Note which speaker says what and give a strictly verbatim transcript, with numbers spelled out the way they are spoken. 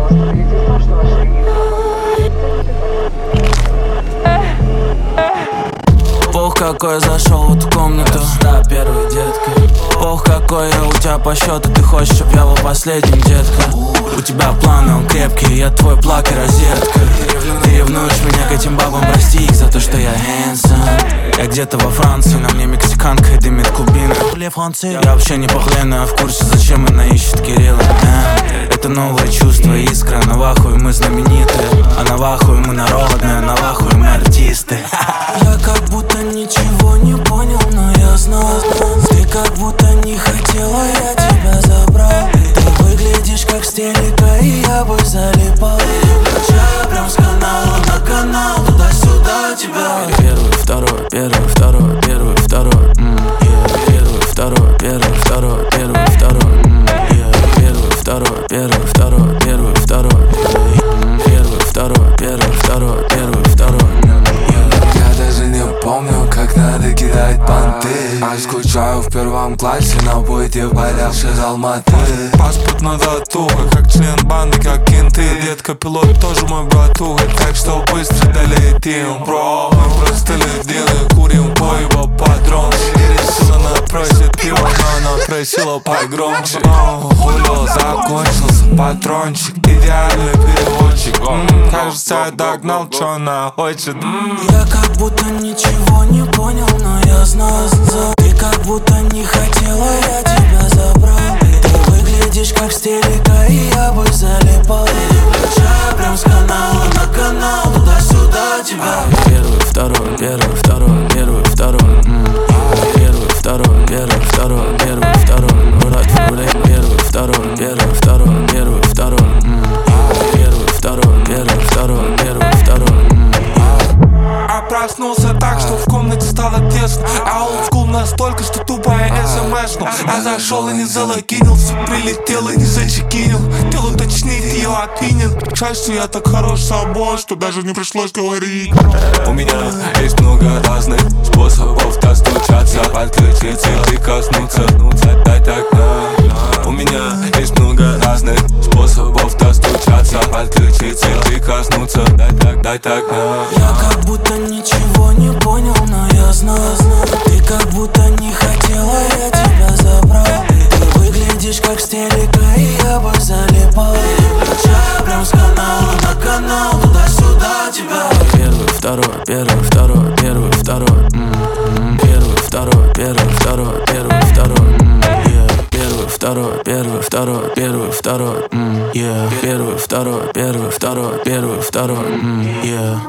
Speaker 1: Бог, какой я зашел в эту комнату. Да, первый, детка. Бог, какой я у тебя по счету. Ты хочешь, чтоб я был последним, детка. У тебя планы, он крепкий, я твой плак и розетка. Ты ревнуешь меня к этим бабам, прости их за то, что я handsome. Я где-то во Франции, на мне мексиканка и дымит кубина. Я вообще не похлену, а в курсе, зачем она ищет Кирилла. э, Это новое чувство, искра. На вахуй мы знамениты, а на вахуй мы народные, на вахуй мы артисты.
Speaker 2: Я как будто ничего не понял, но я знал. Ты как будто не хотела, я тебя забрал. Ты выглядишь как с телека, и я бы залипал. Качаю прям с канала на канал, туда-сюда тебя.
Speaker 1: Первый, второй, первый, второй, первый, второй, м, yeah. Первый, второй, первый, второй, первый, второй, м, yeah. Первый, второй, первый, второй, первый, второй, м, Первый, второй, первый, второй, первый, второй, м, yeah.
Speaker 3: Я даже не помню, как надо кидать понты. А скучаю в первом классе на бойте в полях из Алматы. Паспорт на татуха, как член банды, как кенты. Детка, пилот тоже мой братуха, так что быстро долетим, бро. Мы просто ледины, курим по его патрон. И решила, она просит пиво, но она просила погромче. О, хулио, закончился патрончик, идеальный переводчик. М-м, кажется, я догнал, что она хочет. М-м.
Speaker 2: Я как будто ничего не понял, но я знал. Ты как будто не хотела, я тебя забрал. Ты выглядишь как с телека, и я бы залипал. Качаю прям с канала на канал, туда-сюда тебя.
Speaker 1: Первый, второй, первый, второй, первый, второй, м, Первый, второй, первый, второй, первый, второй, Мурат Фурей. Первый, второй, первый, второй, первый, второй, м, Первый, второй, первый, второй, первый, второй, м.
Speaker 3: А проснулся так, что в комнате стало тесно. А олдскул настолько, что тупая смс-ну. А зашел и не залогинился, прилетел и не зачекинил. Хотел уточнить ее опинин. Жаль, что я так хорош собой, что даже не пришлось говорить. У меня есть много разных способов достучаться, подключиться и коснуться. Дай так на. У меня есть много разных способов достучаться, подключиться и коснуться. Дай так, дай так на.
Speaker 2: Я как будто ничего не понял, но я знал. Ты как будто не хотела, я тебя забрал. Ты выглядишь как с телека, и я бы залипал. Качаю прям с канала на канал, туда-сюда тебя.
Speaker 1: Первый, второй, первый, второй, первый, второй, м, Первый, второй, первый, второй, первый, второй, м, yeah. Первый, второй, первый, второй, первый, второй, м, yeah. Первый, второй, первый, второй, первый, второй, м, yeah.